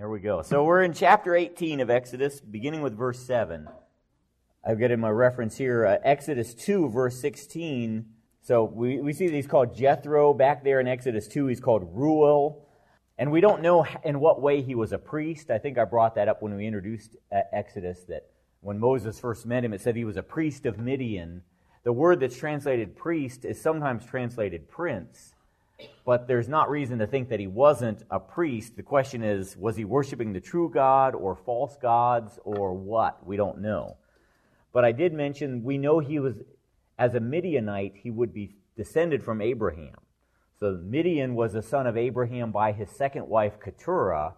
Here we go. So we're in chapter 18 of Exodus, beginning with verse 7. I've got in my reference here, Exodus 2, verse 16. So we see that he's called Jethro. Back there in Exodus 2, he's called Reuel. And we don't know in what way he was a priest. I think I brought that up when we introduced Exodus, that when Moses first met him, it said he was a priest of Midian. The word that's translated priest is sometimes translated prince. But there's not reason to think that he wasn't a priest. The question is, was he worshiping the true God or false gods or what? We don't know. But I did mention, we know he was, as a Midianite, he would be descended from Abraham. So Midian was the son of Abraham by his second wife, Keturah,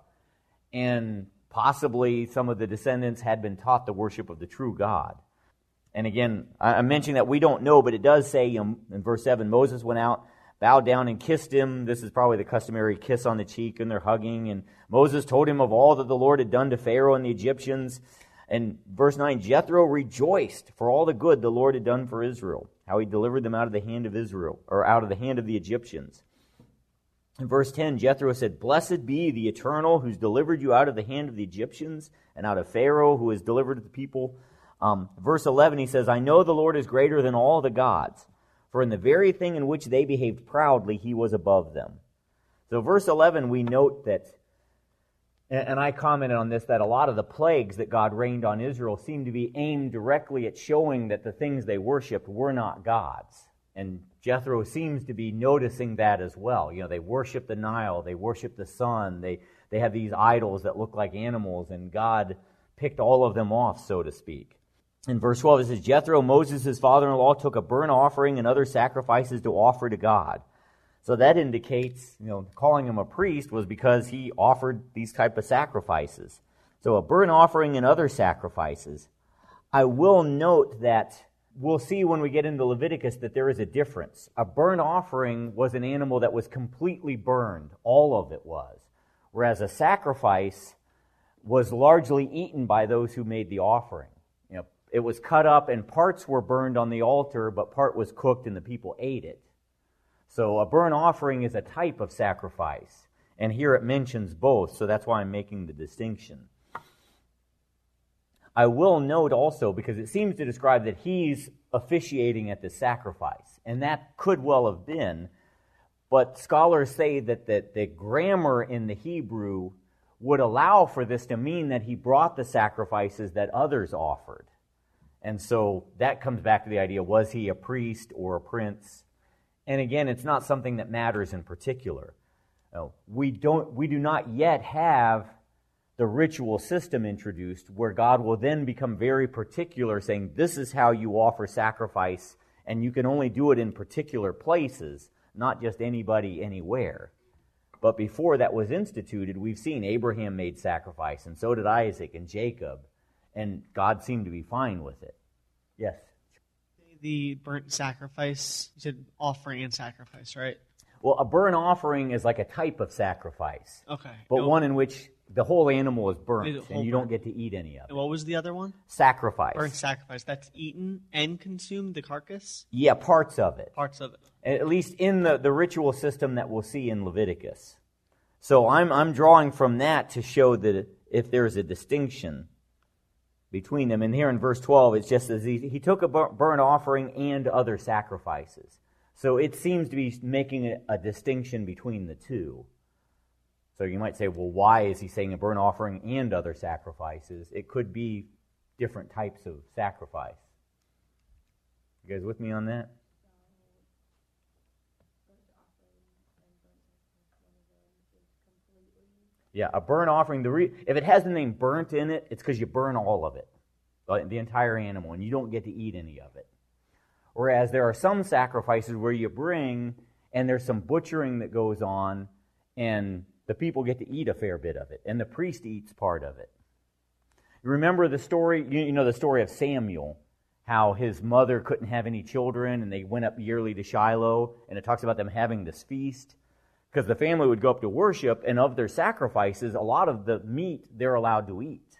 and possibly some of the descendants had been taught the worship of the true God. And again, I'm mentioning that we don't know, but it does say in verse 7, Moses went out, bowed down and kissed him. This is probably the customary kiss on the cheek, and they're hugging. And Moses told him of all that the Lord had done to Pharaoh and the Egyptians. And verse 9, Jethro rejoiced for all the good the Lord had done for Israel, how he delivered them out of the hand of Israel, or out of the hand of the Egyptians. In verse 10, Jethro said, Blessed be the Eternal, who's delivered you out of the hand of the Egyptians, and out of Pharaoh, who has delivered the people. Verse 11, he says, I know the Lord is greater than all the gods, for in the very thing in which they behaved proudly, he was above them. So verse 11, we note that, and I commented on this, that a lot of the plagues that God rained on Israel seem to be aimed directly at showing that the things they worshipped were not gods. And Jethro seems to be noticing that as well. You know, they worship the Nile, they worship the sun, they have these idols that look like animals, and God picked all of them off, so to speak. In verse 12, it says, Jethro, Moses' father-in-law, took a burnt offering and other sacrifices to offer to God. So that indicates, calling him a priest was because he offered these type of sacrifices. So a burnt offering and other sacrifices. I will note that we'll see when we get into Leviticus that there is a difference. A burnt offering was an animal that was completely burned. All of it was. Whereas a sacrifice was largely eaten by those who made the offering. It was cut up and parts were burned on the altar, but part was cooked and the people ate it. So a burnt offering is a type of sacrifice. And here it mentions both, so that's why I'm making the distinction. I will note also, because it seems to describe that he's officiating at the sacrifice, and that could well have been, but scholars say that the grammar in the Hebrew would allow for this to mean that he brought the sacrifices that others offered. And so that comes back to the idea, was he a priest or a prince? And again, it's not something that matters in particular. We do not yet have the ritual system introduced where God will then become very particular, saying this is how you offer sacrifice, and you can only do it in particular places, not just anybody anywhere. But before that was instituted, we've seen Abraham made sacrifice, and so did Isaac and Jacob, and God seemed to be fine with it. Yes? The burnt sacrifice, you said offering and sacrifice, right? Well, a burnt offering is like a type of sacrifice. Okay. But one in which the whole animal is burnt, and you don't burnt. get to eat any of it. And what was the other one? Sacrifice. Burnt sacrifice. That's eaten and consumed, the carcass? Yeah, parts of it. Parts of it. At least in the ritual system that we'll see in Leviticus. So I'm drawing from that to show that if there's a distinction between them. And here in verse 12, it just says he took a burnt offering and other sacrifices. So it seems to be making a distinction between the two. So you might say, well, why is he saying a burnt offering and other sacrifices? It could be different types of sacrifice. You guys with me on that? Yeah, a burnt offering, if it has the name burnt in it, it's because you burn all of it, the entire animal, and you don't get to eat any of it. Whereas there are some sacrifices where you bring, and there's some butchering that goes on, and the people get to eat a fair bit of it, and the priest eats part of it. You remember the story, the story of Samuel, how his mother couldn't have any children, and they went up yearly to Shiloh, and it talks about them having this feast. Because the family would go up to worship, and of their sacrifices, a lot of the meat they're allowed to eat.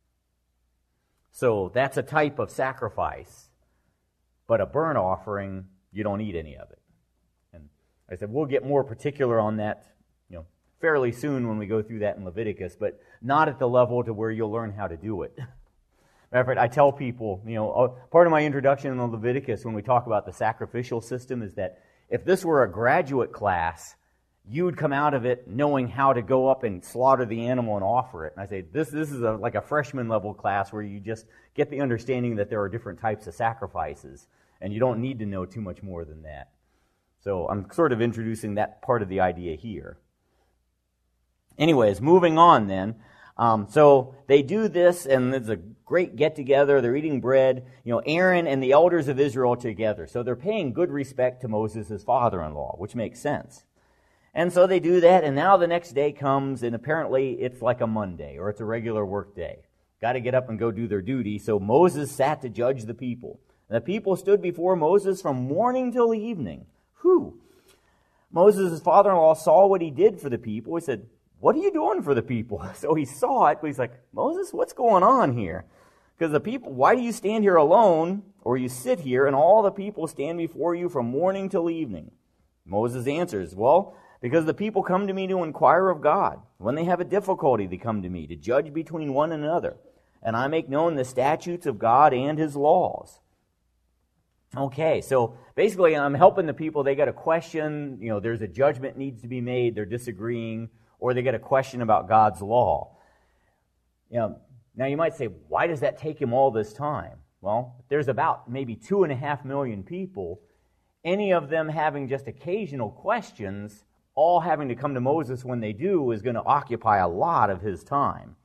So that's a type of sacrifice. But a burnt offering, you don't eat any of it. And I said, we'll get more particular on that, fairly soon when we go through that in Leviticus, but not at the level to where you'll learn how to do it. Matter of fact, I tell people, part of my introduction in Leviticus when we talk about the sacrificial system is that if this were a graduate class, you would come out of it knowing how to go up and slaughter the animal and offer it. And I say, this is like a freshman level class where you just get the understanding that there are different types of sacrifices, and you don't need to know too much more than that. So I'm sort of introducing that part of the idea here. Anyways, moving on then. So they do this, and it's a great get-together. They're eating bread. Aaron and the elders of Israel together. So they're paying good respect to Moses, his father-in-law, which makes sense. And so they do that, and now the next day comes, and apparently it's like a Monday, or it's a regular work day. Got to get up and go do their duty. So Moses sat to judge the people. And the people stood before Moses from morning till evening. Moses' father-in-law saw what he did for the people. He said, "What are you doing for the people?" So he saw it, but he's like, "Moses, what's going on here? Because the people, why do you stand here alone, or you sit here, and all the people stand before you from morning till evening?" Moses answers, "Well, because the people come to me to inquire of God. When they have a difficulty, they come to me to judge between one another. And I make known the statutes of God and His laws." Okay, so basically I'm helping the people. They got a question, there's a judgment needs to be made, they're disagreeing, or they got a question about God's law. Now you might say, why does that take him all this time? Well, there's about maybe 2.5 million people, any of them having just occasional questions, all having to come to Moses when they do is going to occupy a lot of his time.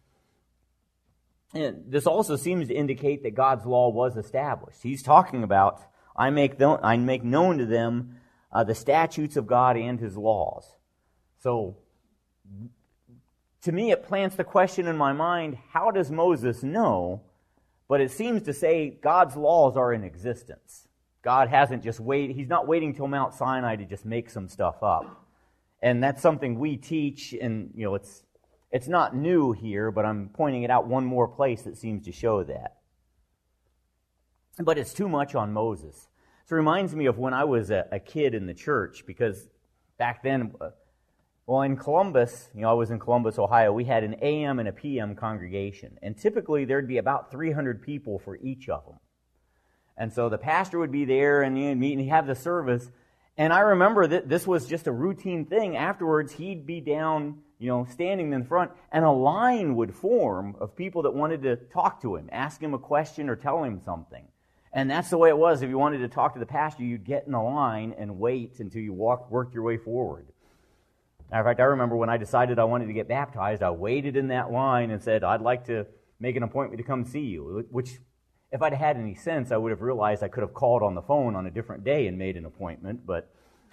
And this also seems to indicate that God's law was established. He's talking about, I make known to them the statutes of God and His laws. So, to me, it plants the question in my mind, how does Moses know? But it seems to say God's laws are in existence. God hasn't just waited. He's not waiting till Mount Sinai to just make some stuff up. And that's something we teach, and it's not new here, but I'm pointing it out one more place that seems to show that. But it's too much on Moses. So it reminds me of when I was a kid in the church, because back then, in Columbus, I was in Columbus, Ohio, we had an AM and a PM congregation. And typically there'd be about 300 people for each of them. And so the pastor would be there, and you'd meet, and he'd have the service. And I remember that this was just a routine thing. Afterwards, he'd be down, standing in front, and a line would form of people that wanted to talk to him, ask him a question or tell him something. And that's the way it was. If you wanted to talk to the pastor, you'd get in a line and wait until you worked your way forward. Matter of fact, I remember when I decided I wanted to get baptized, I waited in that line and said, "I'd like to make an appointment to come see you," which, if I'd had any sense, I would have realized I could have called on the phone on a different day and made an appointment. But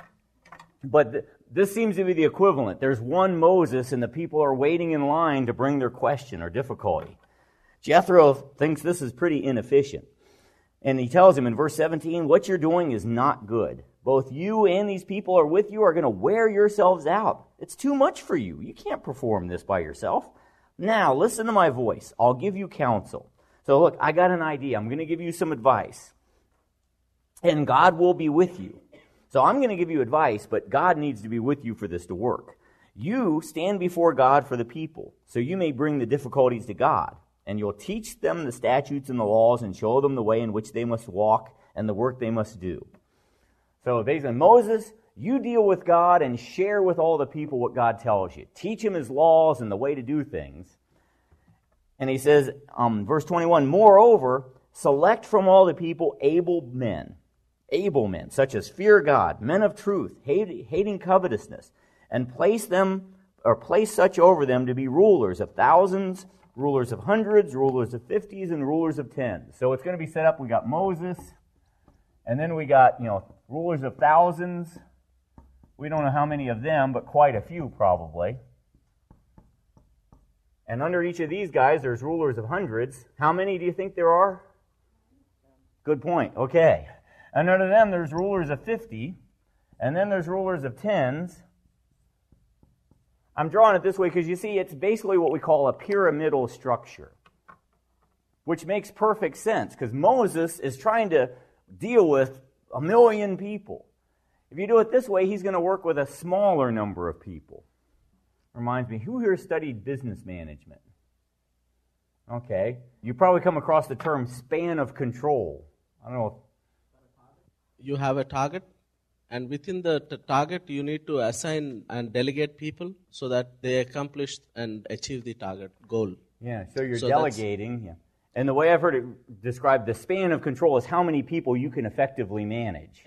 this seems to be the equivalent. There's one Moses, and the people are waiting in line to bring their question or difficulty. Jethro thinks this is pretty inefficient. And he tells him in verse 17, "What you're doing is not good. Both you and these people are with you are going to wear yourselves out. It's too much for you. You can't perform this by yourself. Now, listen to my voice. I'll give you counsel." So look, I got an idea. I'm going to give you some advice. And God will be with you. So I'm going to give you advice, but God needs to be with you for this to work. You stand before God for the people, so you may bring the difficulties to God. And you'll teach them the statutes and the laws and show them the way in which they must walk and the work they must do. So basically, Moses, you deal with God and share with all the people what God tells you. Teach them His laws and the way to do things. And he says, verse 21, "Moreover, select from all the people able men, such as fear God, men of truth, hating covetousness, and place such over them to be rulers of thousands, rulers of hundreds, rulers of 50s, and rulers of 10s. So it's going to be set up. We got Moses, and then we got, rulers of thousands. We don't know how many of them, but quite a few probably. And under each of these guys, there's rulers of hundreds. How many do you think there are? Good point. Okay. And under them, there's rulers of 50, and then there's rulers of 10s. I'm drawing it this way because you see, it's basically what we call a pyramidal structure, which makes perfect sense because Moses is trying to deal with 1 million people. If you do it this way, he's going to work with a smaller number of people. Reminds me, who here studied business management? Okay. You probably come across the term span of control. I don't know. You have a target, and within the target, you need to assign and delegate people so that they accomplish and achieve the target goal. Yeah, so you're delegating. Yeah. And the way I've heard it described, the span of control is how many people you can effectively manage.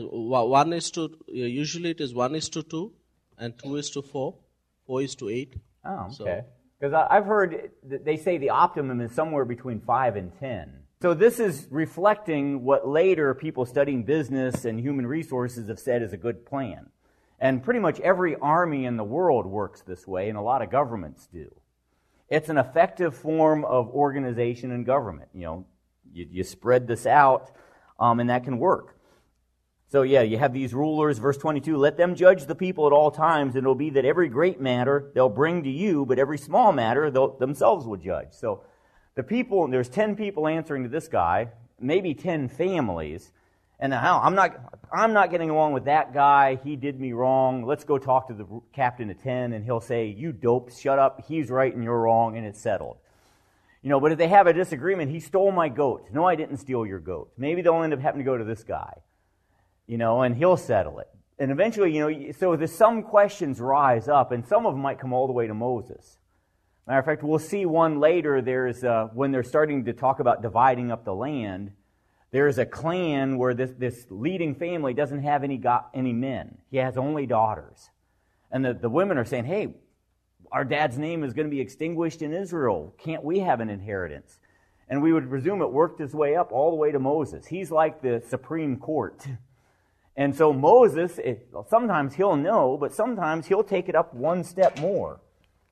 Usually it is 1:2, and 2:4, 4:8. Oh, okay. Because I've heard that they say the optimum is somewhere between 5 and 10. So this is reflecting what later people studying business and human resources have said is a good plan. And pretty much every army in the world works this way, and a lot of governments do. It's an effective form of organization and government. You spread this out, and that can work. So you have these rulers, verse 22, let them judge the people at all times, and it'll be that every great matter they'll bring to you, but every small matter themselves will judge. So the people, there's 10 people answering to this guy, maybe 10 families, and I'm not getting along with that guy, he did me wrong, let's go talk to the captain of 10, and he'll say, you dopes, shut up, he's right and you're wrong, and it's settled. But if they have a disagreement, he stole my goat. No, I didn't steal your goat. Maybe they'll end up having to go to this guy, and he'll settle it. And eventually, so some questions rise up, and some of them might come all the way to Moses. Matter of fact, we'll see one later, when they're starting to talk about dividing up the land, there's a clan where this leading family doesn't have any men. He has only daughters. And the women are saying, hey, our dad's name is going to be extinguished in Israel. Can't we have an inheritance? And we would presume it worked its way up all the way to Moses. He's like the Supreme Court. And so Moses, sometimes he'll know, but sometimes he'll take it up one step more.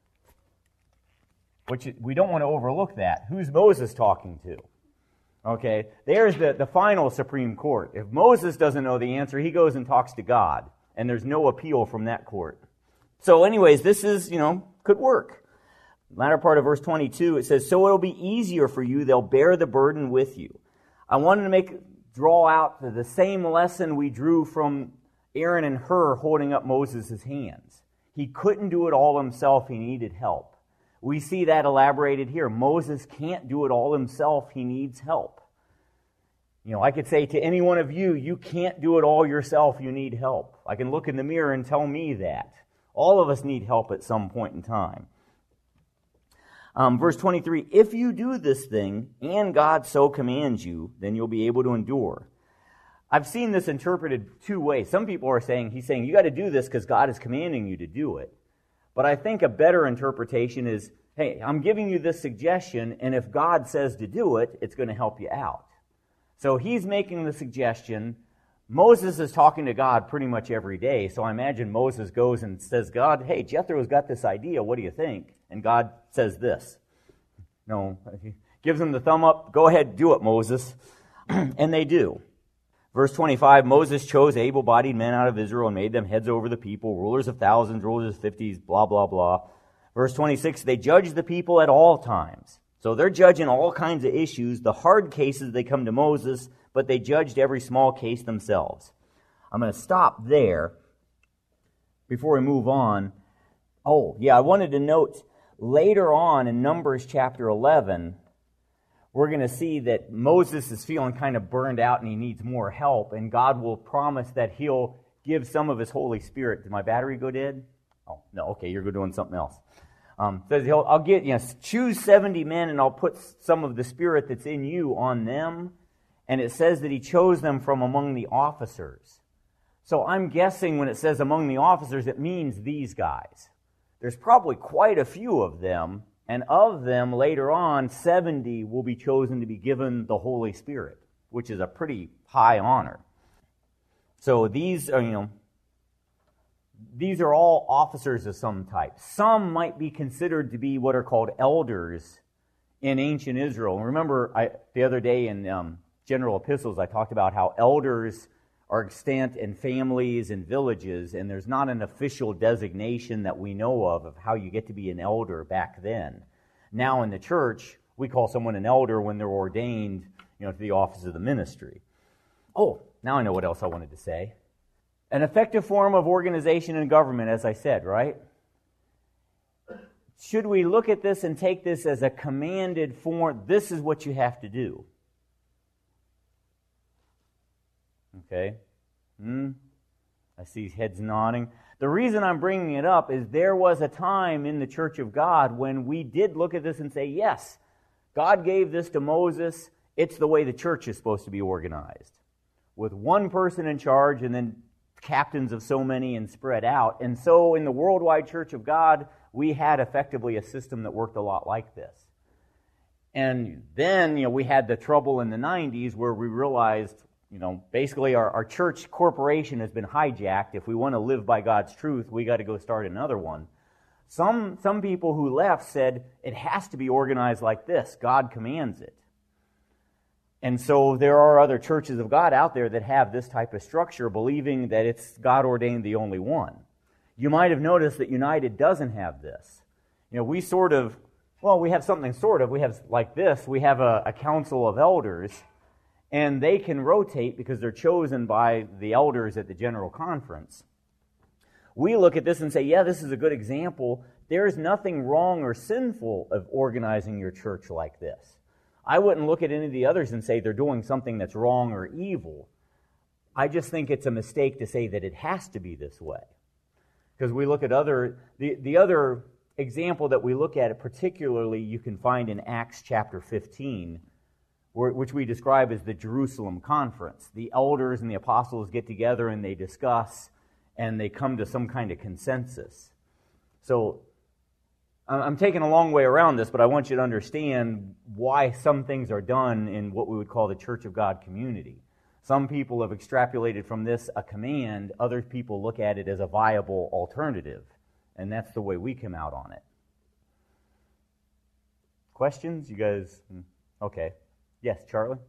Which we don't want to overlook that. Who's Moses talking to? Okay, there's the final Supreme Court. If Moses doesn't know the answer, he goes and talks to God, and there's no appeal from that court. So anyways, this is, could work. Latter part of verse 22, it says, so it'll be easier for you, they'll bear the burden with you. I wanted to draw out the same lesson we drew from Aaron and Hur holding up Moses' hands. He couldn't do it all himself, he needed help. We see that elaborated here. Moses can't do it all himself. He needs help. I could say to any one of you, you can't do it all yourself. You need help. I can look in the mirror and tell me that. All of us need help at some point in time. Verse 23, if you do this thing, and God so commands you, then you'll be able to endure. I've seen this interpreted two ways. Some people are saying, he's saying, you got to do this because God is commanding you to do it. But I think a better interpretation is, hey, I'm giving you this suggestion, and if God says to do it, it's going to help you out. So he's making the suggestion. Moses is talking to God pretty much every day, so I imagine Moses goes and says, God, hey, Jethro's got this idea, what do you think? And God says this. No, he gives him the thumb up, go ahead, do it, Moses. And they do. Verse 25, Moses chose able-bodied men out of Israel and made them heads over the people, rulers of thousands, rulers of 50s, blah, blah, blah. Verse 26, they judge the people at all times. So they're judging all kinds of issues. The hard cases, they come to Moses, but they judged every small case themselves. I'm going to stop there before we move on. Oh, yeah, I wanted to note, later on in Numbers chapter 11, we're going to see that Moses is feeling kind of burned out and he needs more help, and God will promise that he'll give some of his Holy Spirit. Did my battery go dead? Oh, no, okay, you're doing something else. Says I'll choose 70 men and I'll put some of the Spirit that's in you on them. And it says that he chose them from among the officers. So I'm guessing when it says among the officers, it means these guys. There's probably quite a few of them. And of them, later on, 70 will be chosen to be given the Holy Spirit, which is a pretty high honor. So these are, these are all officers of some type. Some might be considered to be what are called elders in ancient Israel. Remember, the other day in General Epistles, I talked about how elders are extant in families and villages, and there's not an official designation that we know of how you get to be an elder back then. Now in the church, we call someone an elder when they're ordained, to the office of the ministry. Oh, now I know what else I wanted to say. An effective form of organization and government, as I said, right? should we look at this and take this as a commanded form? This is what you have to do. Okay? I see heads nodding. The reason I'm bringing it up is there was a time in the Church of God when we did look at this and say, yes, God gave this to Moses. It's the way the church is supposed to be organized, with one person in charge and then captains of so many and spread out. And so in the worldwide Church of God, we had effectively a system that worked a lot like this. And then, we had the trouble in the 90s where we realized, basically our church corporation has been hijacked. If we want to live by God's truth, we got to go start another one. Some people who left said it has to be organized like this. God commands it. And so there are other churches of God out there that have this type of structure, believing that it's God ordained the only one. You might have noticed that United doesn't have this. We we have something sort of. We have like this. We have a council of elders, and they can rotate because they're chosen by the elders at the general conference. We look at this and say, yeah, this is a good example. There's nothing wrong or sinful of organizing your church like this. I wouldn't look at any of the others and say they're doing something that's wrong or evil. I just think it's a mistake to say that it has to be this way. Because we look at the other example that we look at, particularly you can find in Acts chapter 15, which we describe as the Jerusalem Conference. The elders and the apostles get together and they discuss and they come to some kind of consensus. So I'm taking a long way around this, but I want you to understand why some things are done in what we would call the Church of God community. Some people have extrapolated from this a command. Other people look at it as a viable alternative. And that's the way we come out on it. Questions? You guys? Okay. Yes, Charlie?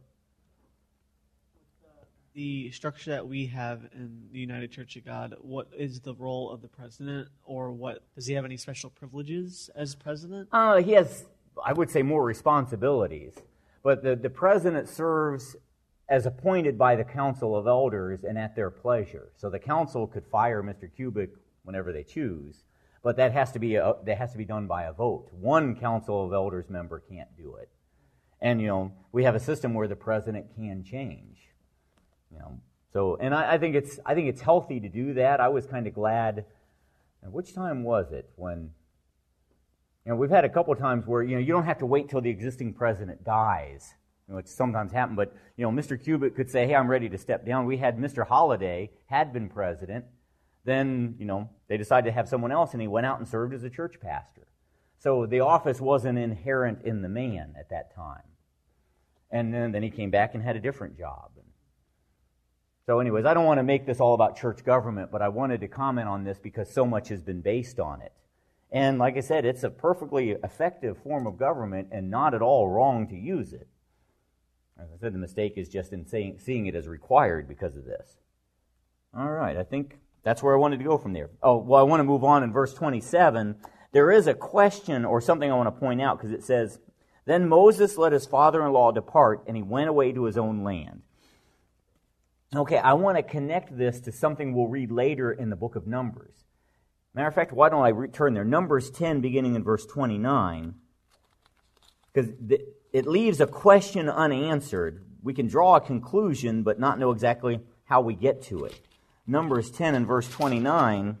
The structure that we have in the United Church of God, what is the role of the president, or does he have any special privileges as president? He has, I would say, more responsibilities. But the president serves as appointed by the council of elders and at their pleasure. So the council could fire Mr. Kubik whenever they choose, but that has to be done by a vote. One council of elders member can't do it. And we have a system where the president can change. So, and I think it's healthy to do that. I was kind of glad. Which time was it when? We've had a couple times where you don't have to wait till the existing president dies, which sometimes happens. But Mr. Kubik could say, "Hey, I'm ready to step down." We had Mr. Holliday had been president. Then they decided to have someone else, and he went out and served as a church pastor. So the office wasn't inherent in the man at that time. And then he came back and had a different job. So anyways, I don't want to make this all about church government, but I wanted to comment on this because so much has been based on it. And like I said, it's a perfectly effective form of government and not at all wrong to use it. As I said, the mistake is just in seeing it as required because of this. All right, I think that's where I wanted to go from there. Oh, well, I want to move on in verse 27. There is a question or something I want to point out because it says, "Then Moses let his father-in-law depart, and he went away to his own land." Okay, I want to connect this to something we'll read later in the book of Numbers. Matter of fact, why don't I turn there? Numbers 10, beginning in verse 29, because it leaves a question unanswered. We can draw a conclusion, but not know exactly how we get to it. Numbers 10 and verse 29,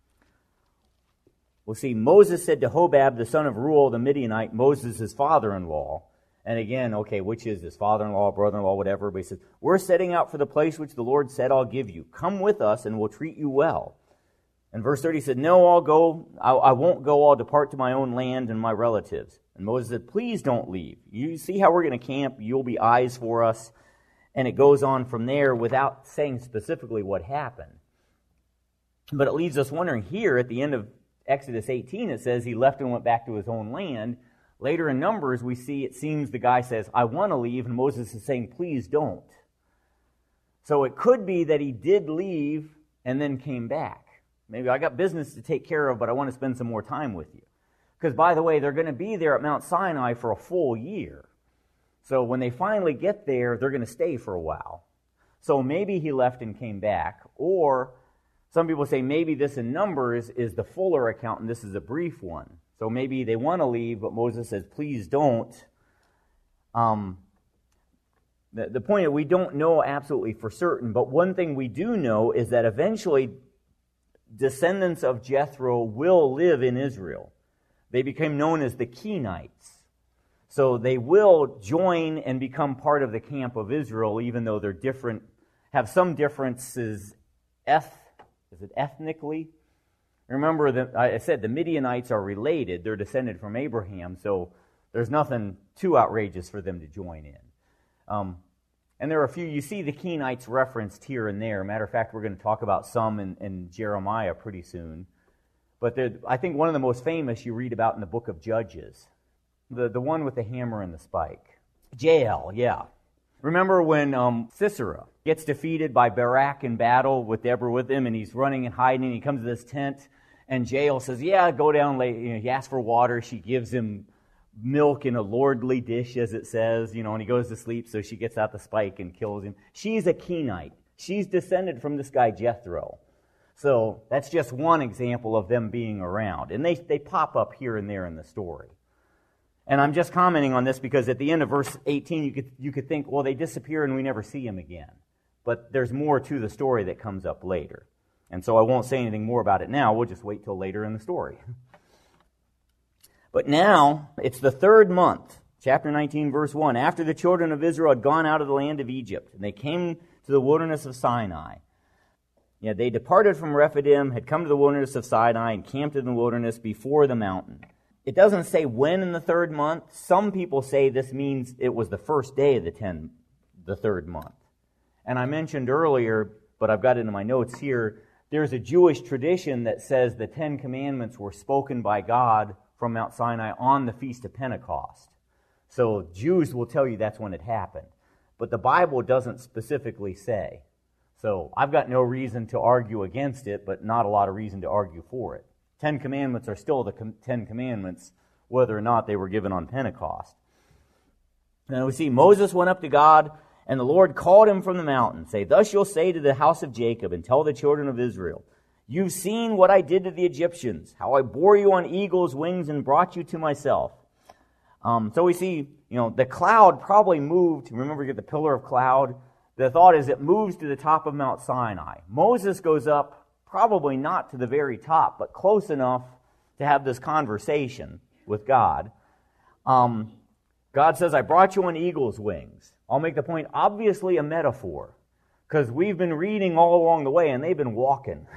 we'll see, Moses said to Hobab, the son of Reuel the Midianite, Moses' father-in-law, and again, okay, which is his father-in-law, brother-in-law, whatever, but he says, "We're setting out for the place which the Lord said, I'll give you. Come with us, and we'll treat you well." And verse 30 said, "No, I'll go. I won't go. I'll depart to my own land and my relatives." And Moses said, "Please don't leave. You see how we're going to camp. You'll be eyes for us." And it goes on from there without saying specifically what happened. But it leaves us wondering here at the end of Exodus 18, it says he left and went back to his own land. Later in Numbers, we see it seems the guy says, "I want to leave," and Moses is saying, "Please don't." So it could be that he did leave and then came back. Maybe I got business to take care of, but I want to spend some more time with you. Because, by the way, they're going to be there at Mount Sinai for a full year. So when they finally get there, they're going to stay for a while. So maybe he left and came back. Or some people say maybe this in Numbers is the fuller account and this is a brief one. So maybe they want to leave, but Moses says, please don't. The point is we don't know absolutely for certain, but one thing we do know is that eventually descendants of Jethro will live in Israel. They became known as the Kenites. So they will join and become part of the camp of Israel, even though they're different, have some differences ethnically. Remember that I said the Midianites are related. They're descended from Abraham, so there's nothing too outrageous for them to join in. And there are a few, you see the Kenites referenced here and there. Matter of fact, we're going to talk about some in Jeremiah pretty soon. But I think one of the most famous you read about in the book of Judges, the one with the hammer and the spike. Jael, yeah. Remember when Sisera gets defeated by Barak in battle with Deborah with him, and he's running and hiding, and he comes to this tent, and Jael says, yeah, go down, he asks for water, she gives him milk in a lordly dish, as it says, and he goes to sleep, so she gets out the spike and kills him. She's a Kenite. She's descended from this guy Jethro. So that's just one example of them being around. And they pop up here and there in the story. And I'm just commenting on this because at the end of verse 18, you could think, well, they disappear and we never see them again. But there's more to the story that comes up later. And so I won't say anything more about it now. We'll just wait till later in the story. But now, it's the third month, chapter 19, verse 1, after the children of Israel had gone out of the land of Egypt, and they came to the wilderness of Sinai. Yeah, they departed from Rephidim, had come to the wilderness of Sinai, and camped in the wilderness before the mountain. It doesn't say when in the third month. Some people say this means it was the first day of the third month. And I mentioned earlier, but I've got it in my notes here, there's a Jewish tradition that says the Ten Commandments were spoken by God from Mount Sinai on the Feast of Pentecost. So Jews will tell you that's when it happened. But the Bible doesn't specifically say. So I've got no reason to argue against it, but not a lot of reason to argue for it. 10 Commandments are still the 10 Commandments, whether or not they were given on Pentecost. Now we see Moses went up to God, and the Lord called him from the mountain. Say, thus you'll say to the house of Jacob, and tell the children of Israel, you've seen what I did to the Egyptians, how I bore you on eagle's wings and brought you to myself. So we see, the cloud probably moved. Remember, you get the pillar of cloud. The thought is it moves to the top of Mount Sinai. Moses goes up, probably not to the very top, but close enough to have this conversation with God. God says, I brought you on eagle's wings. I'll make the point, obviously a metaphor, because we've been reading all along the way, and they've been walking.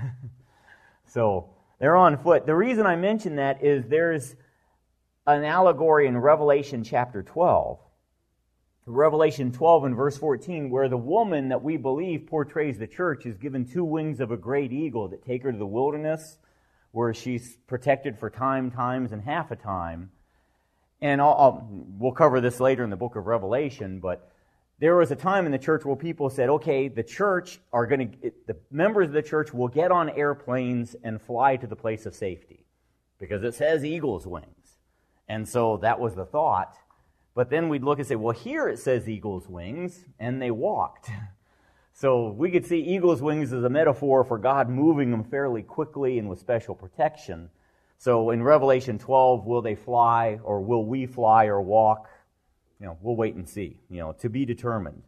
So they're on foot. The reason I mention that is there's an allegory in Revelation chapter 12. Revelation 12 and verse 14, where the woman that we believe portrays the church is given 2 wings of a great eagle that take her to the wilderness, where she's protected for times, and half a time. And we'll cover this later in the book of Revelation, but there was a time in the church where people said, okay, the members of the church will get on airplanes and fly to the place of safety, because it says eagle's wings. And so that was the thought. But then we'd look and say, well, here it says eagle's wings, and they walked. So we could see eagle's wings as a metaphor for God moving them fairly quickly and with special protection. So in Revelation 12, will they fly, or will we fly or walk? We'll wait and see, to be determined.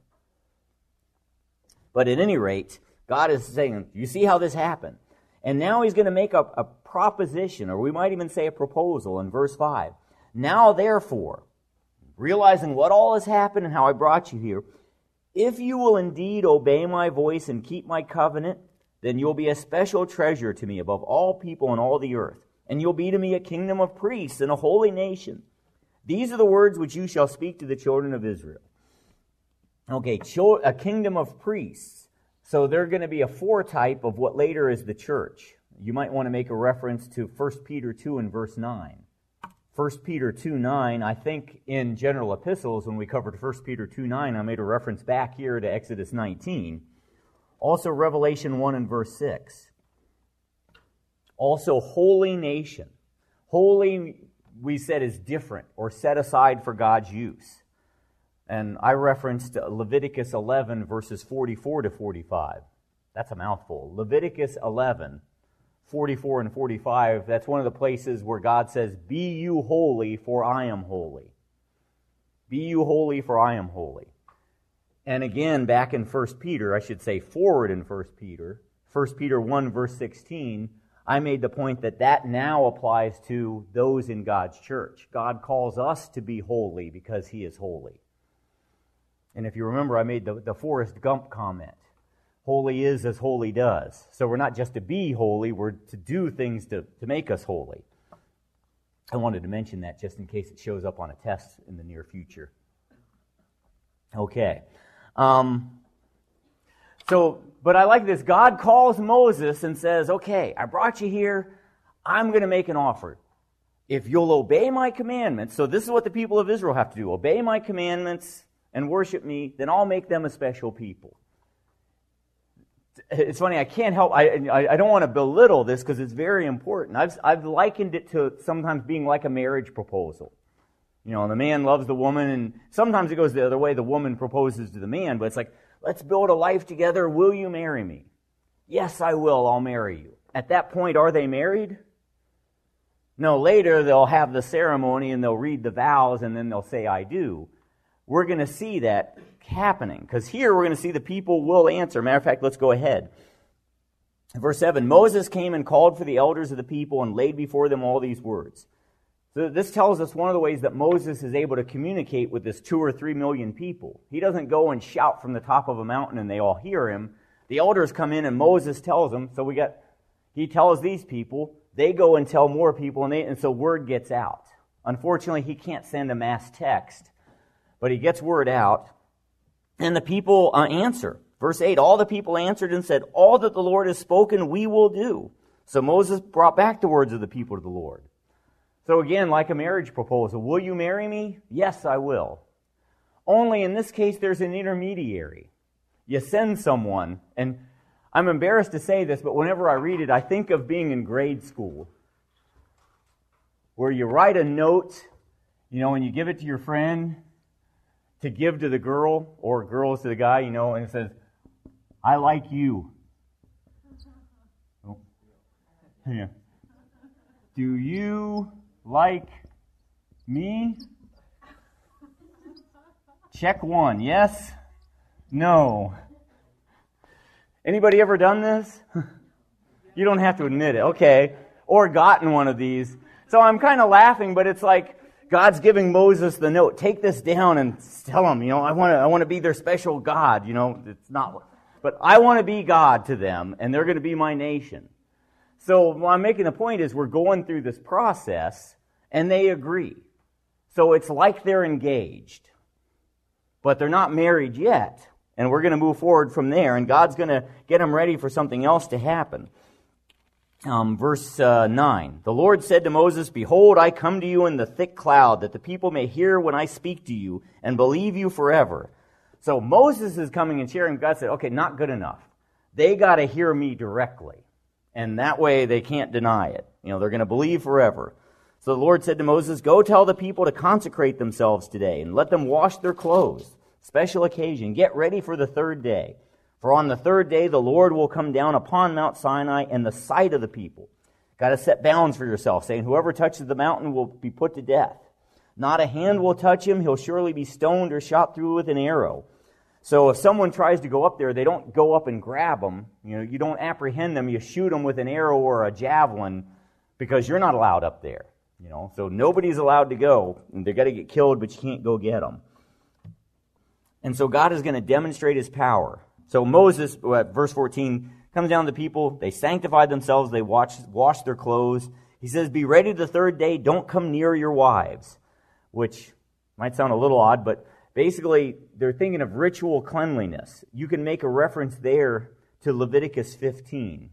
But at any rate, God is saying, you see how this happened? And now he's going to make a proposition, or we might even say a proposal in verse 5. Now therefore, realizing what all has happened and how I brought you here, if you will indeed obey my voice and keep my covenant, then you'll be a special treasure to me above all people on all the earth, and you'll be to me a kingdom of priests and a holy nation. These are the words which you shall speak to the children of Israel. Okay, a kingdom of priests. So they're going to be a foretype of what later is the church. You might want to make a reference to 1 Peter 2 and verse 9. 1 Peter 2:9, I think in general epistles, when we covered 1 Peter 2:9, I made a reference back here to Exodus 19. Also Revelation 1 and verse 6. Also holy nation. Holy, we said, is different or set aside for God's use. And I referenced Leviticus 11 verses 44 to 45. That's a mouthful. Leviticus 11 44 and 45, that's one of the places where God says, "Be you holy, for I am holy." Be you holy, for I am holy. And again, back in 1 Peter, I should say forward in 1 Peter 1, verse 16, I made the point that now applies to those in God's church. God calls us to be holy because He is holy. And if you remember, I made the Forrest Gump comment. Holy is as holy does. So we're not just to be holy, we're to do things to make us holy. I wanted to mention that just in case it shows up on a test in the near future. Okay. But I like this. God calls Moses and says, "Okay, I brought you here. I'm going to make an offer. If you'll obey my commandments," so this is what the people of Israel have to do, obey my commandments and worship me, then I'll make them a special people. It's funny, I can't help, I don't want to belittle this because it's very important. I've likened it to sometimes being like a marriage proposal. You know, the man loves the woman, and sometimes it goes the other way, the woman proposes to the man, but it's like, let's build a life together, will you marry me? Yes, I will, I'll marry you. At that point, are they married? No, later they'll have the ceremony and they'll read the vows and then they'll say, I do. We're going to see that happening, because here we're going to see the people will answer. Matter of fact, let's go ahead. Verse 7, Moses came and called for the elders of the people and laid before them all these words. So this tells us one of the ways that Moses is able to communicate with this 2 or 3 million people. He doesn't go and shout from the top of a mountain and they all hear him. The elders come in and Moses tells them. So he tells these people, they go and tell more people, and so word gets out. Unfortunately, he can't send a mass text, but he gets word out. And the people answer. Verse 8, all the people answered and said, all that the Lord has spoken, we will do. So Moses brought back the words of the people to the Lord. So again, like a marriage proposal, will you marry me? Yes, I will. Only in this case, there's an intermediary. You send someone, and I'm embarrassed to say this, but whenever I read it, I think of being in grade school, where you write a note, and you give it to your friend to give to the girl, or girls to the guy, and it says, I like you. Oh. Yeah. Do you like me? Check 1. Yes? No. Anybody ever done this? You don't have to admit it. Okay. Or gotten one of these. So I'm kind of laughing, but it's like God's giving Moses the note. Take this down and tell them, I want to be their special God. It's not, but I want to be God to them, and they're going to be my nation. So what I'm making the point is we're going through this process, and they agree. So it's like they're engaged, but they're not married yet. And we're going to move forward from there, and God's going to get them ready for something else to happen. Verse 9, the Lord said to Moses, behold, I come to you in the thick cloud, that the people may hear when I speak to you, and believe you forever. So Moses is coming and sharing. God said, okay, not good enough. They got to hear me directly. And that way they can't deny it. They're going to believe forever. So the Lord said to Moses, go tell the people to consecrate themselves today, and let them wash their clothes. Special occasion. Get ready for the 3rd day. For on the 3rd day, the Lord will come down upon Mount Sinai in the sight of the people. Got to set bounds for yourself, saying, whoever touches the mountain will be put to death. Not a hand will touch him. He'll surely be stoned or shot through with an arrow. So if someone tries to go up there, they don't go up and grab them. You don't apprehend them. You shoot them with an arrow or a javelin, because you're not allowed up there. So nobody's allowed to go. They've got to get killed, but you can't go get them. And so God is going to demonstrate His power. So Moses, verse 14, comes down to the people. They sanctify themselves. They wash their clothes. He says, be ready the 3rd day. Don't come near your wives, which might sound a little odd, but basically they're thinking of ritual cleanliness. You can make a reference there to Leviticus 15.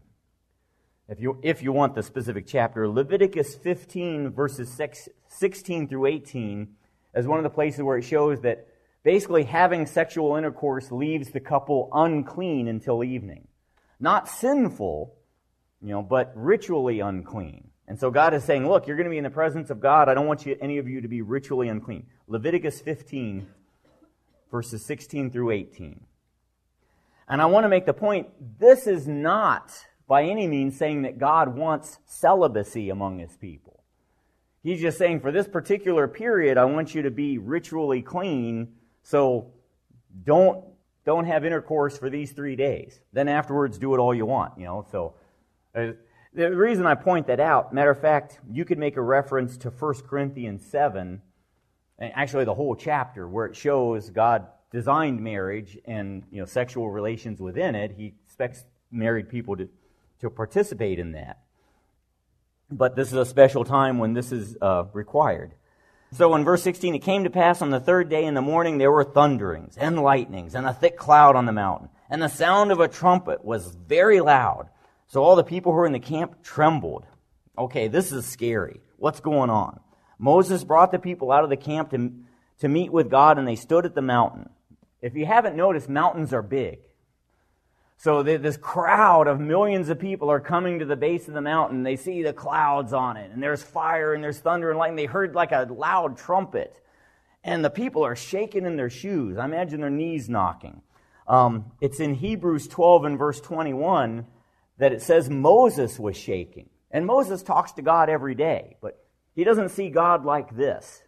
If you want the specific chapter, Leviticus 15, verses 16 through 18, is one of the places where it shows that basically having sexual intercourse leaves the couple unclean until evening. Not sinful, but ritually unclean. And so God is saying, look, you're going to be in the presence of God. I don't want any of you to be ritually unclean. Leviticus 15, verses 16 through 18. And I want to make the point, this is not by any means saying that God wants celibacy among His people. He's just saying, for this particular period, I want you to be ritually clean, so don't have intercourse for these 3 days. Then afterwards, do it all you want, So the reason I point that out, matter of fact, you could make a reference to 1 Corinthians 7, and actually the whole chapter, where it shows God designed marriage and sexual relations within it. He expects married people to participate in that. But this is a special time when this is required. So in verse 16, it came to pass on the third day in the morning there were thunderings and lightnings and a thick cloud on the mountain. And the sound of a trumpet was very loud. So all the people who were in the camp trembled. Okay, this is scary. What's going on? Moses brought the people out of the camp to meet with God, and they stood at the mountain. If you haven't noticed, mountains are big. So this crowd of millions of people are coming to the base of the mountain. They see the clouds on it, and there's fire, and there's thunder and lightning. They heard like a loud trumpet, and the people are shaking in their shoes. I imagine their knees knocking. It's in Hebrews 12 and verse 21 that it says Moses was shaking. And Moses talks to God every day, but he doesn't see God like this.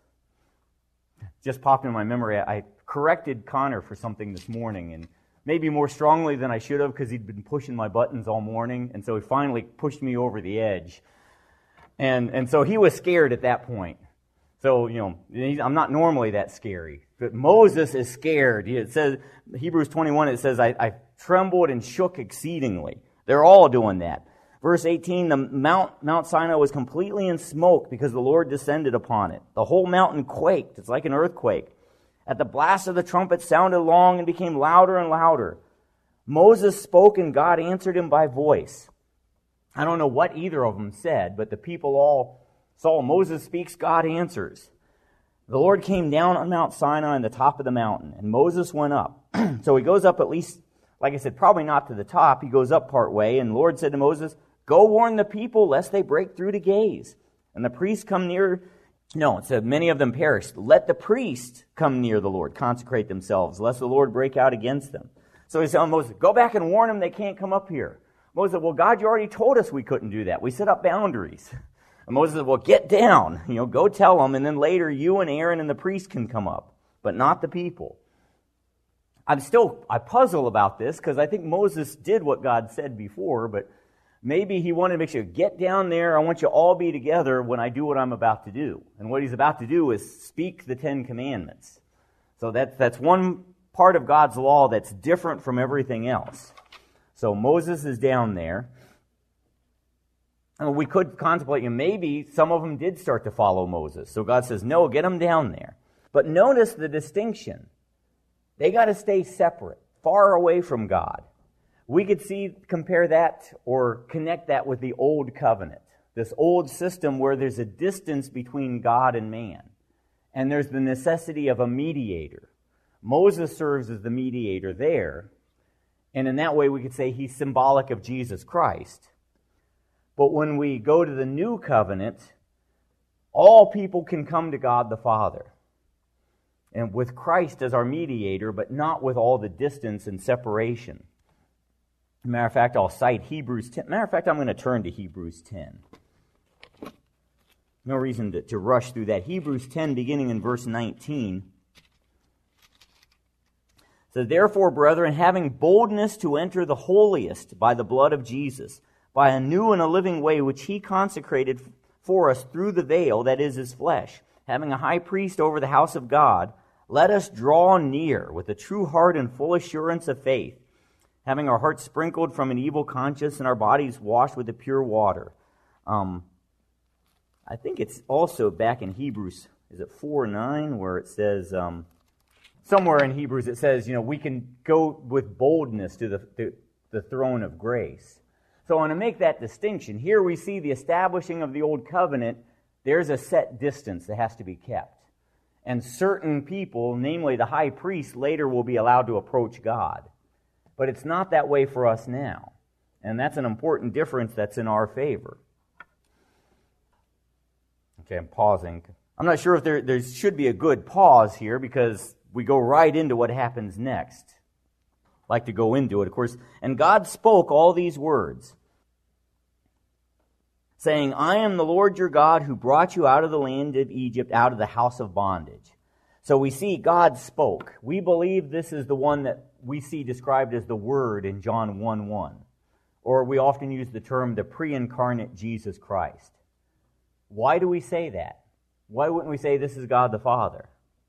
Just popped in my memory. I corrected Connor for something this morning, and maybe more strongly than I should have, because he'd been pushing my buttons all morning, and so he finally pushed me over the edge. And so he was scared at that point. So, I'm not normally that scary. But Moses is scared. It says, Hebrews 21, it says, I trembled and shook exceedingly. They're all doing that. Verse 18, the Mount Sinai was completely in smoke because the Lord descended upon it. The whole mountain quaked. It's like an earthquake. At the blast of the trumpet sounded long and became louder and louder. Moses spoke and God answered him by voice. I don't know what either of them said, but the people all saw Moses speaks, God answers. The Lord came down on Mount Sinai on the top of the mountain, and Moses went up. So he goes up at least, like I said, probably not to the top. He goes up part way, and the Lord said to Moses, go warn the people lest they break through to gaze. And the priests come near. No, it said, many of them perished. Let the priests come near the Lord, consecrate themselves, lest the Lord break out against them. So he's telling Moses, go back and warn them they can't come up here. Moses said, well, God, you already told us we couldn't do that. We set up boundaries. And Moses said, well, get down. Go tell them, and then later you and Aaron and the priests can come up, but not the people. I puzzle about this, because I think Moses did what God said before, but maybe he wanted to make sure, get down there, I want you all be together when I do what I'm about to do. And what he's about to do is speak the 10 Commandments. So that's one part of God's law that's different from everything else. So Moses is down there. And we could contemplate, maybe some of them did start to follow Moses. So God says, no, get them down there. But notice the distinction. They got to stay separate, far away from God. We could compare that or connect that with the old covenant, this old system where there's a distance between God and man, and there's the necessity of a mediator. Moses serves as the mediator there, and in that way we could say he's symbolic of Jesus Christ. But when we go to the new covenant, all people can come to God the Father, and with Christ as our mediator, but not with all the distance and separation. Matter of fact, I'll cite Hebrews 10. Matter of fact, I'm going to turn to Hebrews 10. No reason to rush through that. Hebrews 10, beginning in verse 19. So, therefore, brethren, having boldness to enter the holiest by the blood of Jesus, by a new and a living way which he consecrated for us through the veil, that is his flesh, having a high priest over the house of God, let us draw near with a true heart and full assurance of faith, having our hearts sprinkled from an evil conscience and our bodies washed with the pure water. I think it's also back in Hebrews, is it 4:9, where it says, somewhere in Hebrews it says, we can go with boldness to the throne of grace. So I want to make that distinction. Here we see the establishing of the old covenant. There's a set distance that has to be kept. And certain people, namely the high priest, later will be allowed to approach God. But it's not that way for us now. And that's an important difference that's in our favor. Okay, I'm pausing. I'm not sure if there should be a good pause here, because we go right into what happens next. I'd like to go into it, of course. And God spoke all these words. saying, I am the Lord your God who brought you out of the land of Egypt, out of the house of bondage. So we see God spoke. We believe this is the one that we see described as the Word in John 1:1. Or we often use the term the pre-incarnate Jesus Christ. Why do we say that? Why wouldn't we say this is God the Father?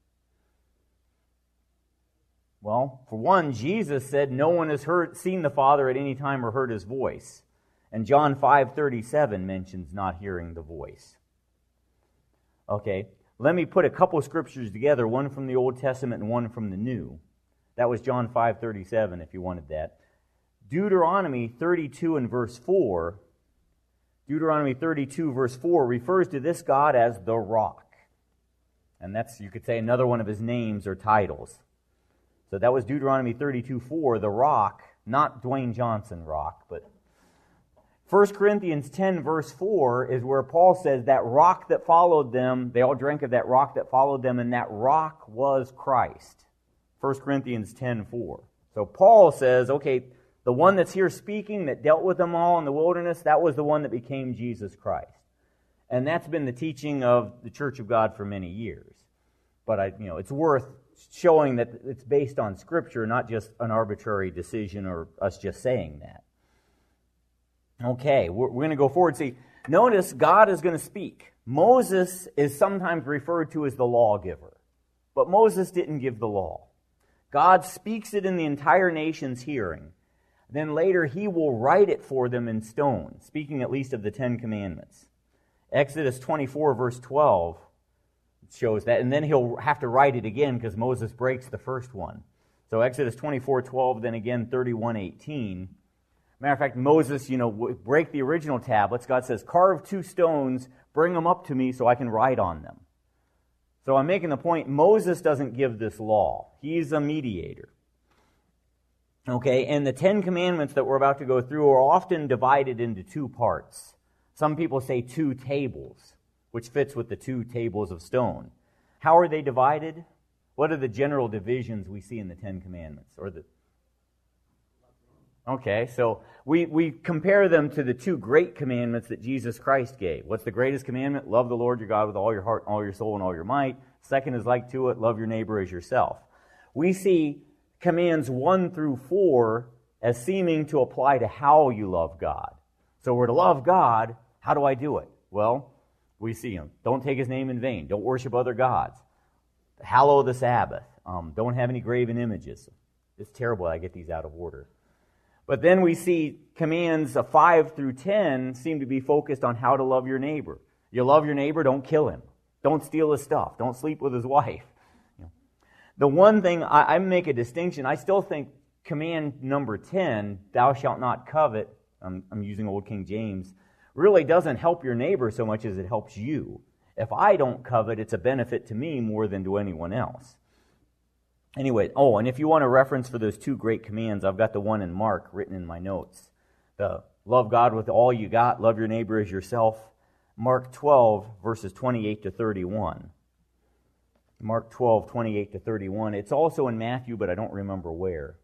Well, for one, Jesus said no one has seen the Father at any time or heard His voice. And John 5:37 mentions not hearing the voice. Okay, let me put a couple of scriptures together, one from the Old Testament and one from the New. That was John 5:37 if you wanted that. Deuteronomy 32 and verse 4, Deuteronomy 32 verse 4 refers to this God as the Rock. And that's, you could say, another one of His names or titles. So that was Deuteronomy 32:4, the Rock, not Dwayne Johnson Rock, but 1 Corinthians 10 verse 4 is where Paul says that rock that followed them, they all drank of that rock that followed them, and that rock was Christ. 1 Corinthians 10:4. So Paul says, okay, the one that's here speaking that dealt with them all in the wilderness, that was the one that became Jesus Christ. And that's been the teaching of the Church of God for many years. But it's worth showing that it's based on Scripture, not just an arbitrary decision or us just saying that. Okay, we're going to go forward. See, notice God is going to speak. Moses is sometimes referred to as the lawgiver, but Moses didn't give the law. God speaks it in the entire nation's hearing. Then later He will write it for them in stone, speaking at least of the Ten Commandments. Exodus 24 verse 12 shows that, and then He'll have to write it again because Moses breaks the first one. So Exodus 24:12, then again 31:18. Matter of fact, Moses, break the original tablets. God says, carve 2 stones, bring them up to me so I can write on them. So I'm making the point, Moses doesn't give this law. He's a mediator. Okay, and the 10 Commandments that we're about to go through are often divided into 2 parts. Some people say 2 tables, which fits with the 2 tables of stone. How are they divided? What are the general divisions we see in the 10 Commandments? Okay, so we compare them to the 2 great commandments that Jesus Christ gave. What's the greatest commandment? Love the Lord your God with all your heart, all your soul, and all your might. Second is like to it, love your neighbor as yourself. We see commands 1 through 4 as seeming to apply to how you love God. So we're to love God. How do I do it? Well, we see Him. Don't take His name in vain. Don't worship other gods. Hallow the Sabbath. Don't have any graven images. It's terrible I get these out of order. But then we see commands 5 through 10 seem to be focused on how to love your neighbor. You love your neighbor, don't kill him. Don't steal his stuff. Don't sleep with his wife. The one thing, I make a distinction, I still think command number 10, thou shalt not covet, I'm using Old King James, really doesn't help your neighbor so much as it helps you. If I don't covet, it's a benefit to me more than to anyone else. Anyway, and if you want a reference for those 2 great commands, I've got the one in Mark written in my notes. The love God with all you got, love your neighbor as yourself. Mark 12, verses 28 to 31. Mark 12, 28 to 31. It's also in Matthew, but I don't remember where.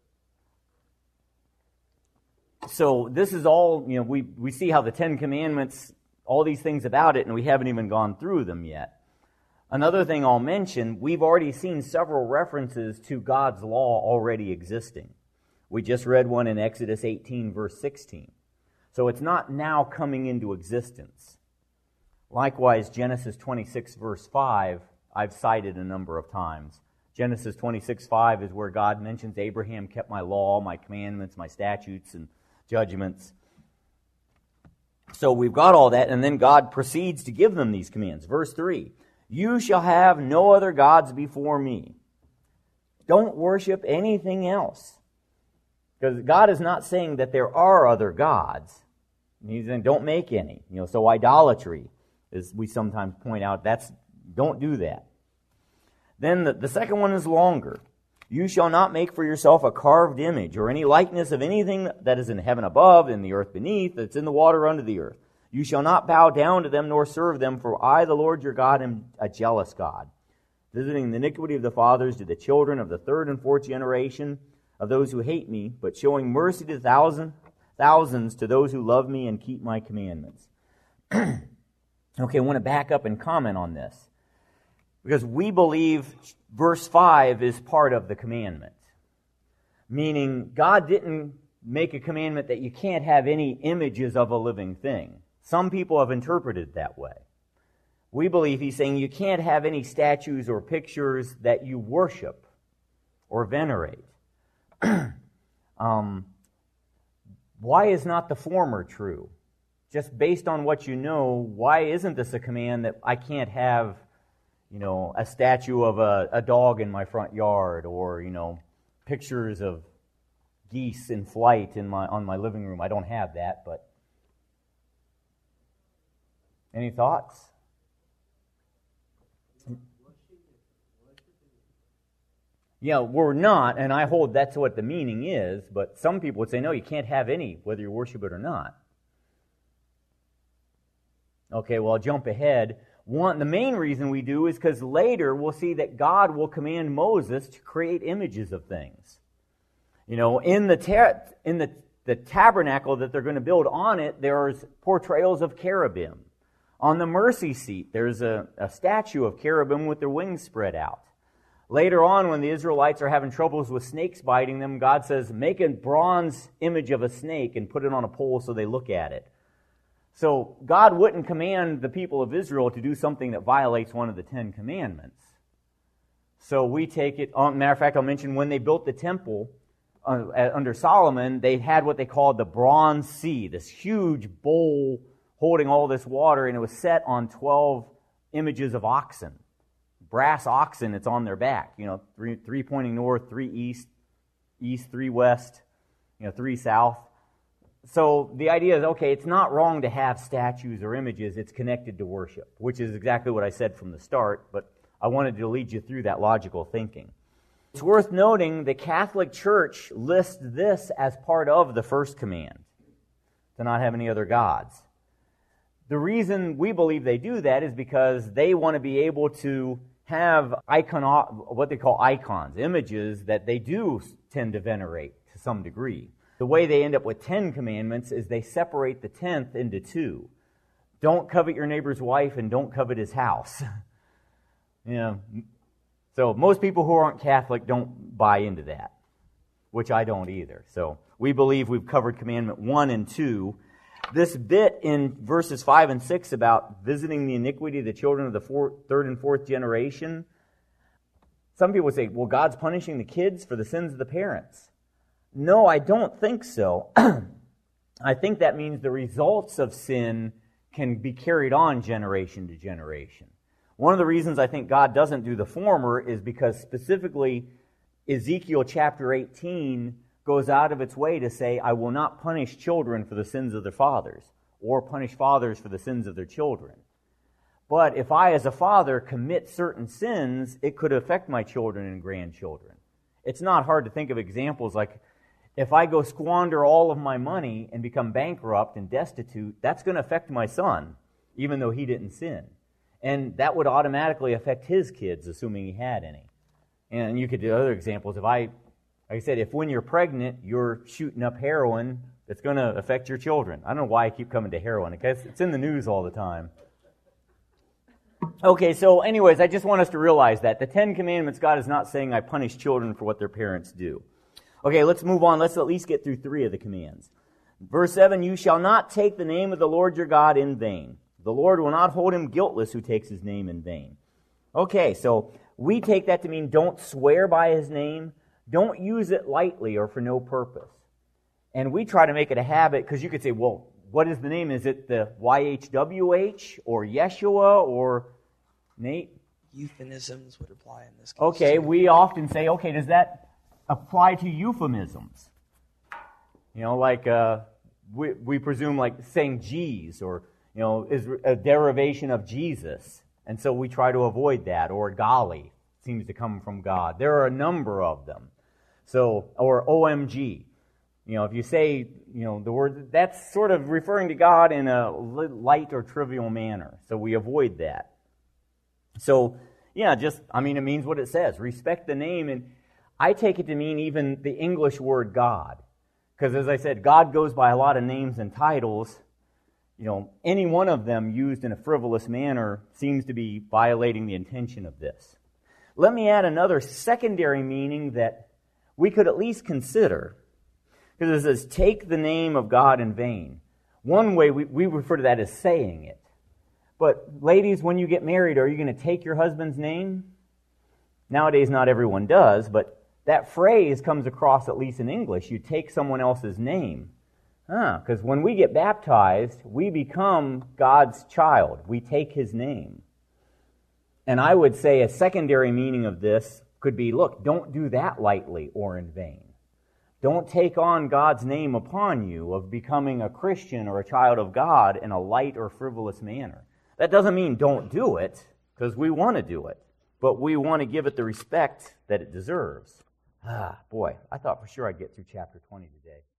So this is all, we see how the 10 Commandments, all these things about it, and we haven't even gone through them yet. Another thing I'll mention, we've already seen several references to God's law already existing. We just read one in Exodus 18, verse 16. So it's not now coming into existence. Likewise, Genesis 26, verse 5, I've cited a number of times. Genesis 26:5 is where God mentions Abraham kept my law, my commandments, my statutes, and judgments. So we've got all that, and then God proceeds to give them these commands. Verse 3, you shall have no other gods before me. Don't worship anything else. Because God is not saying that there are other gods. He's saying don't make any. So idolatry, as we sometimes point out, don't do that. Then the second one is longer. You shall not make for yourself a carved image or any likeness of anything that is in heaven above, in the earth beneath, that's in the water under the earth. You shall not bow down to them nor serve them, for I, the Lord your God, am a jealous God, visiting the iniquity of the fathers to the children of the 3rd and 4th generation of those who hate me, but showing mercy to thousands to those who love me and keep my commandments. Okay, I want to back up and comment on this. Because we believe verse 5 is part of the commandment. Meaning, God didn't make a commandment that you can't have any images of a living thing. Some people have interpreted it that way. We believe he's saying you can't have any statues or pictures that you worship or venerate. Why is not the former true? Just based on what you know, why isn't this a command that I can't have, a statue of a dog in my front yard, or, pictures of geese in flight on my living room? I don't have that, but any thoughts? Yeah, we're not, and I hold that's what the meaning is, but some people would say, no, you can't have any, whether you worship it or not. Okay, well, I'll jump ahead. The main reason we do is because later we'll see that God will command Moses to create images of things. In the tabernacle that they're going to build on it, there's portrayals of cherubim. On the mercy seat, there's a statue of cherubim with their wings spread out. Later on, when the Israelites are having troubles with snakes biting them, God says, make a bronze image of a snake and put it on a pole so they look at it. So God wouldn't command the people of Israel to do something that violates one of the 10 Commandments. So we take it, matter of fact, I'll mention when they built the temple under Solomon, they had what they called the bronze sea, this huge bowl holding all this water, and it was set on 12 images of oxen. Brass oxen, it's on their back, three pointing north, 3 east, 3 west, 3 south. So the idea is, okay, it's not wrong to have statues or images, it's connected to worship, which is exactly what I said from the start, but I wanted to lead you through that logical thinking. It's worth noting the Catholic Church lists this as part of the first command, to not have any other gods. The reason we believe they do that is because they want to be able to have what they call icons, images that they do tend to venerate to some degree. The way they end up with 10 commandments is they separate the 10th into 2. Don't covet your neighbor's wife and don't covet his house. So most people who aren't Catholic don't buy into that, which I don't either. So we believe we've covered commandment 1 and 2. This bit in verses 5 and 6 about visiting the iniquity of the children of the third and fourth generation, some people say, well, God's punishing the kids for the sins of the parents. No, I don't think so. I think that means the results of sin can be carried on generation to generation. One of the reasons I think God doesn't do the former is because specifically Ezekiel chapter 18 goes out of its way to say, I will not punish children for the sins of their fathers, or punish fathers for the sins of their children. But if I, as a father, commit certain sins, it could affect my children and grandchildren. It's not hard to think of examples like, if I go squander all of my money and become bankrupt and destitute, that's going to affect my son, even though he didn't sin. And that would automatically affect his kids, assuming he had any. And you could do other examples. Like I said, if when you're pregnant, you're shooting up heroin, it's going to affect your children. I don't know why I keep coming to heroin. It's in the news all the time. Okay, so anyways, I just want us to realize that the 10 Commandments, God is not saying I punish children for what their parents do. Okay, let's move on. Let's at least get through 3 of the commands. Verse 7, you shall not take the name of the Lord your God in vain. The Lord will not hold him guiltless who takes his name in vain. Okay, so we take that to mean don't swear by his name. Don't use it lightly or for no purpose. And we try to make it a habit, because you could say, well, what is the name? Is it the YHWH or Yeshua or Nate? Euphemisms would apply in this case. Okay, we often say, okay, does that apply to euphemisms? We presume like saying G's or, is a derivation of Jesus. And so we try to avoid that. Or golly seems to come from God. There are a number of them. So, or OMG. If you say, the word, that's sort of referring to God in a light or trivial manner. So we avoid that. So, it means what it says. Respect the name. And I take it to mean even the English word God. Because as I said, God goes by a lot of names and titles. any one of them used in a frivolous manner seems to be violating the intention of this. Let me add another secondary meaning that we could at least consider. Because it says, take the name of God in vain. One way we refer to that as saying it. But ladies, when you get married, are you going to take your husband's name? Nowadays, not everyone does, but that phrase comes across, at least in English. You take someone else's name. Because when we get baptized, we become God's child. We take His name. And I would say a secondary meaning of this could be, look, don't do that lightly or in vain. Don't take on God's name upon you of becoming a Christian or a child of God in a light or frivolous manner. That doesn't mean don't do it, because we want to do it. But we want to give it the respect that it deserves. Boy, I thought for sure I'd get through chapter 20 today.